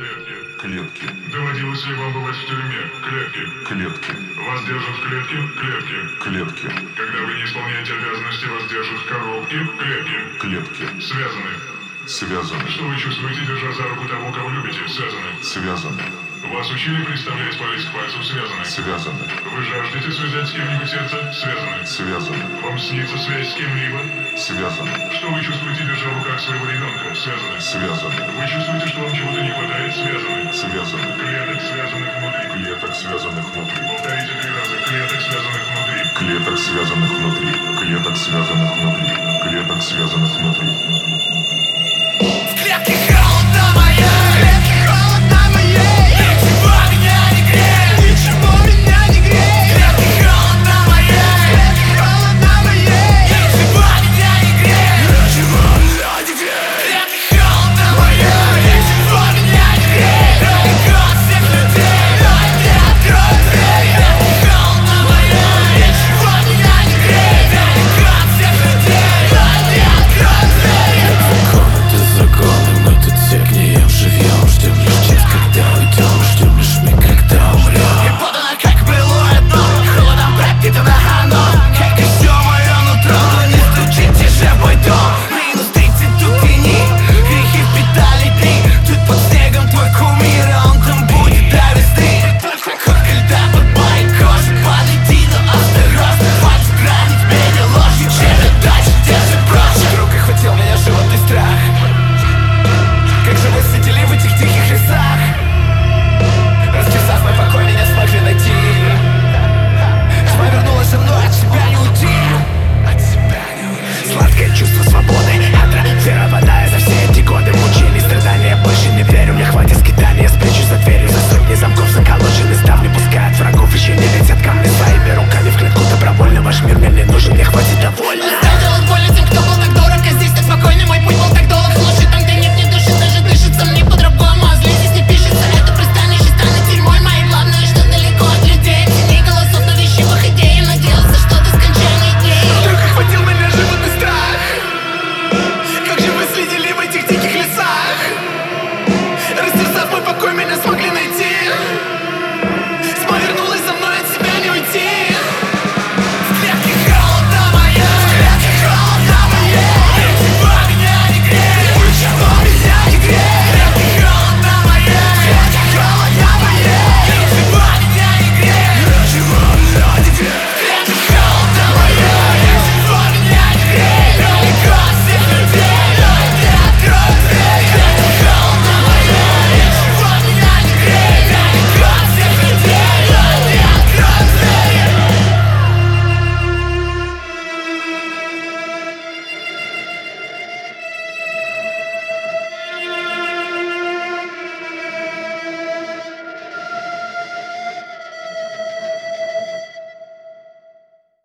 Клетки. Доводилось ли вам бывать в тюрьме? Клетки. Вас держат в клетке? Клетки. Когда вы не исполняете обязанности, вас держат в коробке? Клетки. Связаны. Связаны. Что вы чувствуете, держа за руку того, кого любите? Связаны. Связаны. Вас учили представлять палец к пальцу? Связаны. Связаны. Вы жаждете связать с кем-нибудь сердце? Связаны. Связаны. Вам снится связь с кем-либо? Связаны. Что вы чувствуете, держа в руках своего ребенка? Связаны. Связаны. Вы чувствуете, что вам чего-то не хватает? Связаны. Связаны. Клеток, связанных внутри. Клеток, связанных внутри. Повторите 3 раза. Клеток, связанных внутри. Клеток, связанных внутри. Клеток, связанных внутри. Клеток, связанных внутри.